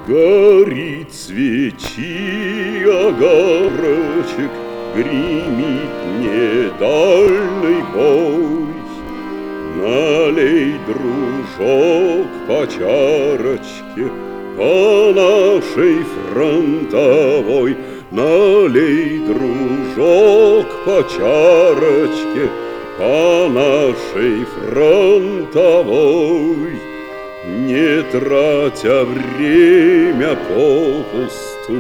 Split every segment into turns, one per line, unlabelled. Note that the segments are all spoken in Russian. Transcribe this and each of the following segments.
Горит свечи огарочек, гремит недальный бой. Налей, дружок, по чарочке, по нашей фронтовой. Налей, дружок, по чарочке, по нашей фронтовой. Не тратя время попусту,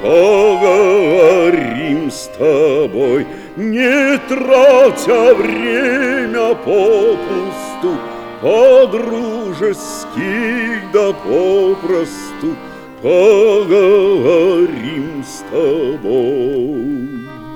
поговорим с тобой. Не тратя время попусту, по-дружески да попросту поговорим с тобой.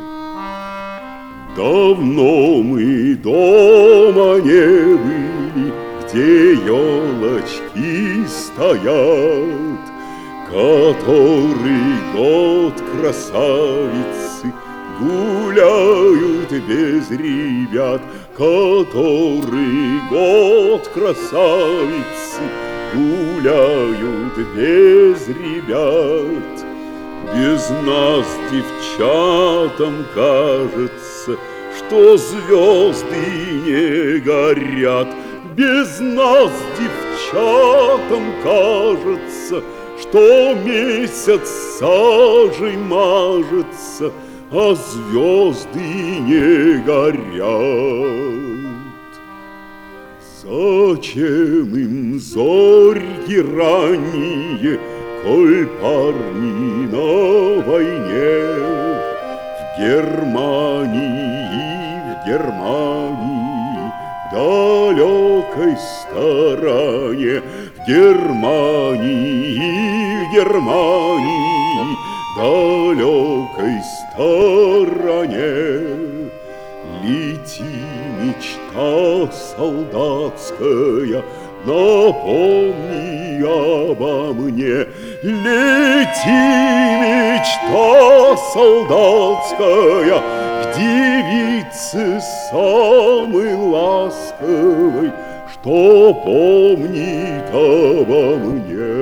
Давно мы дома не были, где елочки стоят. Который год красавицы гуляют без ребят. Который год красавицы гуляют без ребят. Без нас, девчатам, кажется, что звезды не горят. Без нас, девчатам, кажется, что месяц сажей мажется, а звезды не горят. Зачем им зорьки ранние, коль парни на войне? В Германии, далекой стороне, в Германии, далекой стороне. Лети, мечта солдатская, напомни обо мне. Лети, мечта солдатская, к девице самой ласковой, что помнит обо мне.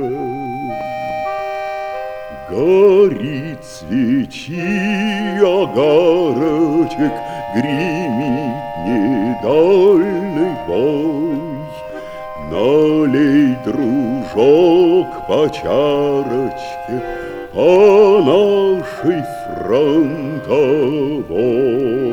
Горит свечи огарочек, гремит недальный бой. Налей, дружок, по чарочке, по нашей фронтовой.